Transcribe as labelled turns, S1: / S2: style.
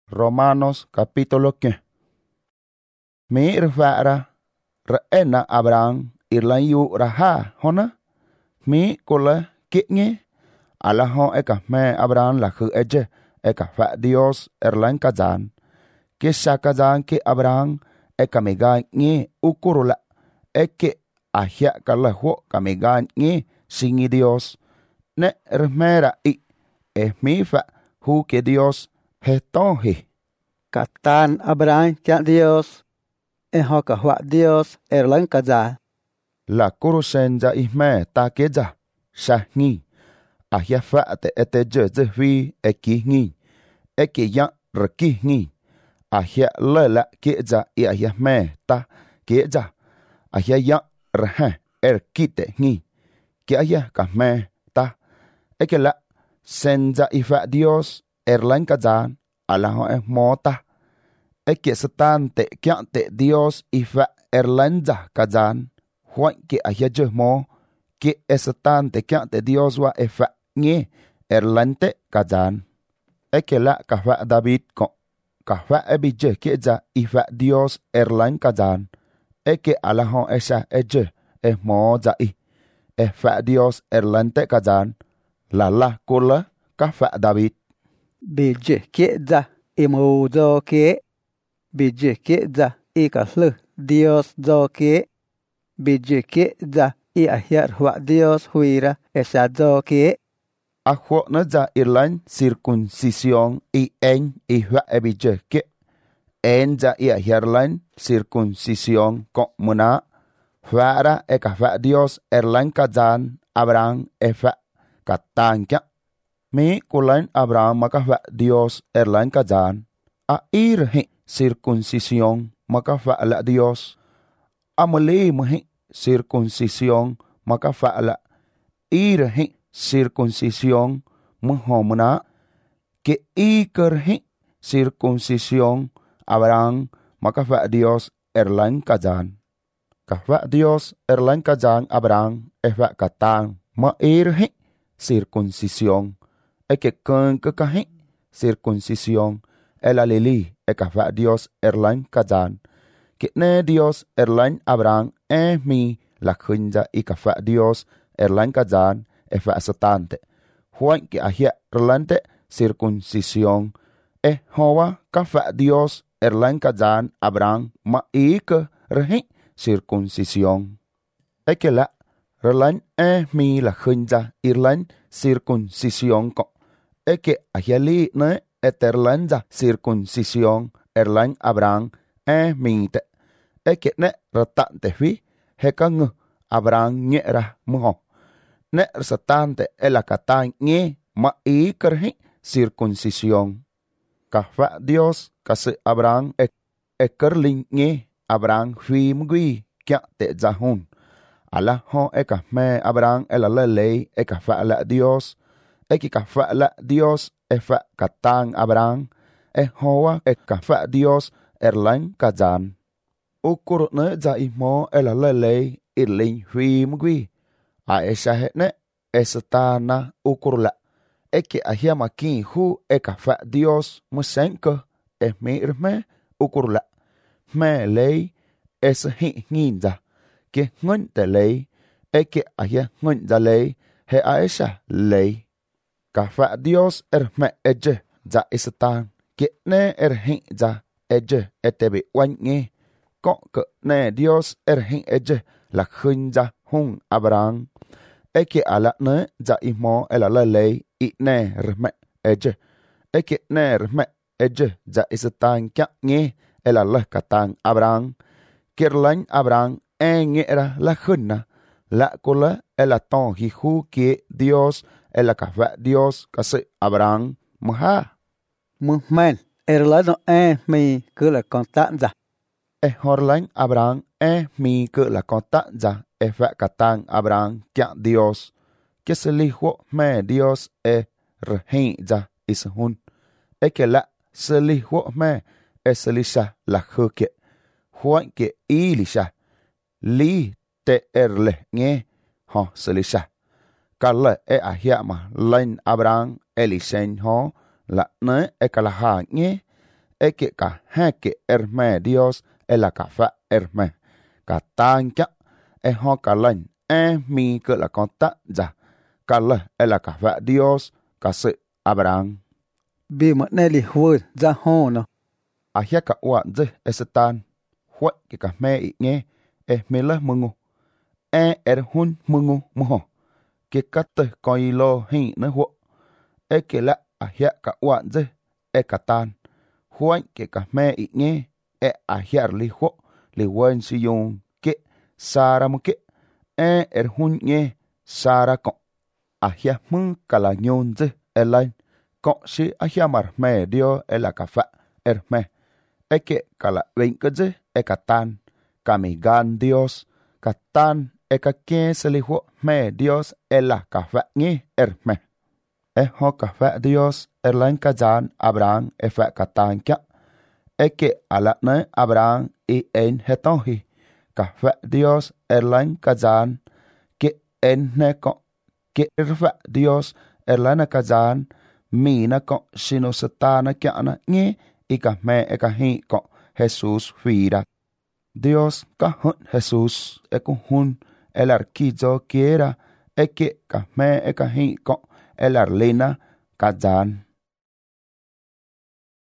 S1: Romanos capítulo 15. Mi rfara rena Abraham irlan yu raha hona. Mi kola kitnye ala ho eka me Abraham la khu eje eka fa Dios erlan kazan. Kisha kazan ki Abraham eka mega nye ukurula eke ahya kala ho kamega nye singi Dios. Ne rmera I mi fa hu ke Dios hetohi.
S2: Katan Abraham cha Dios. Ho ka hwa Dios erlan kaza.
S1: La kurusenja ihme ta keja shahni. Ahya fa te eteje zevi eki ngi. Eki ya reki ngi. Ahya lela keja I ahya me ta keja. Ahya ya rehe erkite ngi. Ki ahya ka me ta. Eki la senja ifa Dios erlan kazan ala ho mota. Eki setan te kya te Dios ifa erlanja kazan. Huan ki ahya je mo. Ki setan te kya te Dios wa ifa nye erlante kazan. Eki la kahwa David ko. Kahwa ebije keja ifa Dios erlan kazan. Eki ala ho esa eje mo zai. Ifa Dios erlante kazan. Lala kula kahwa David.
S2: Bije keja imu zo ke. Bije keja I kaslu Dios zo ke. Bije keja I ahyar hwa Dios huira esa zo ke.
S1: Akho na za irlan circuncisión I en I hwa ebije ke. En za I ahyarlan circuncisión ko muna. Fara eka Dios erlan kazan Abraham efa katangya. Mi kulan Abraham maka Dios erlan kazan. A irhi circuncisión maka la Dios. Amuli muhi circuncisión maka la irhi circuncisión muhomuna. Ke ikerhi circuncisión Abraham maka Dios erlan kazan. Kahwa Dios erlan kazan Abraham efa katang ma irhi circuncisión. Eke ken kekahi circuncisión. El alili ekahwa Dios erlan kazan. Kitne Dios erlan Abraham mi la khunja ikahwa Dios erlan kazan efa satante. Juan ki ahia erlante circuncisión. Hoa kahwa Dios erlan kazan Abraham ma ike rehi circuncisión. Eke la erlan mi la khunja irlan circuncisión ko. Eke ahiali ne eterlanja circuncisión erlan Abraham minte. Eke ne ratante fi hekang Abraham nyera muho. Ne satante elakatan nye ma ikerhi circuncisión. Kahwa Dios kasi Abraham ekerling nye Abraham fi mgui kya te zahun. Ala ho eka me Abraham elalelei eka la Dios. Eki kahwa la Dios efa katang Abraham. Hoa eka Dios erlan kazan. Ukur ne za imo elalelei irling fi mgui. A esa hetne esatana ukur la. Eki ahia makin hu eka Dios musenke mirme ukur la. Me lei es hinza. Ke ngun te lei. Eki ahia ngun za lei. He a esa lei. Kahwa Dios me eje za isatan. Ke ne hin za eje etebe wanye. Ko ke ne Dios hin eje la khun za hun Abraham. Eke ala ne za imo elalei I ne me eje. Eke ne me eje za isatan kya nye elaleh katang Abraham. Kirlan Abraham ngera la khunna. La kola elaton hihu ke Dios elakahwa Dios kasi Abraham maha.
S2: Muhmen erlano mi ke la kontanza.
S1: Horlan Abraham mi ke la kontanza efa katang Abraham kya Dios. Keseliho me Dios rehinza ishun. Eke la seliho me eselisha la huke. Huan ke ilisha. Li te erle nye ho selisha. Kala ahia ma lain Abraham elisen ho la ne ekalaha nye que cả hai que herme Dios la cả fa herme cả tan chắc ho cả lành mi que la con ta ja cả la cả fa Dios cả sự Abraham
S2: Bi mà nè li hùi ra hô nó.
S1: ahia cả wa dê estan huệ que cả me nghe me la mungu hun mungu muho que cate coi lo hi nó hộ que la ahia cả wa dê cả tan huệ que cả me nghe ahia li hộ li wen si yung que sara mu que hun nghe sara con ahia mu cala nyon dê elain con si ahia mar me dio la cafa me que cala ven que dê cả tan camigan Dios cả tan que quien se le dijo me Dios la cafa nghe me ho cafa Dios lain kajan Abraham fa cả tan kia que ala ne Abraham en hetohi cafa Dios lain kajan que en ne con que fa Dios lain kajan mi na con sino satana kia na nghe ka me ka hi con Jesus vida Dios ka hun Jesus con hun el arquizo quiera que ka me ka hi con el arlena kajan